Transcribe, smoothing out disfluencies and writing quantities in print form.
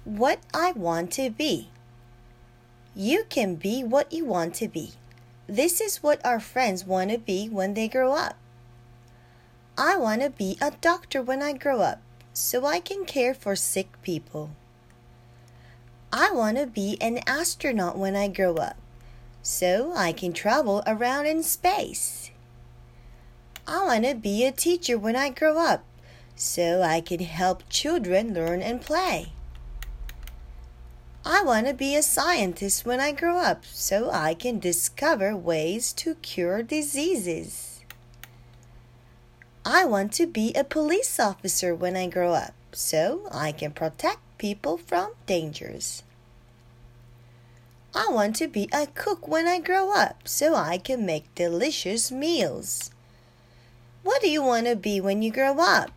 What I want to be. You can be what you want to be. This is what our friends want to be when they grow up. I want to be a doctor when I grow up, so I can care for sick people. I want to be an astronaut when I grow up, so I can travel around in space. I want to be a teacher when I grow up, so I can help children learn and play. I want to be a scientist when I grow up, so I can discover ways to cure diseases. I want to be a police officer when I grow up, so I can protect people from dangers. I want to be a cook when I grow up, so I can make delicious meals. What do you want to be when you grow up?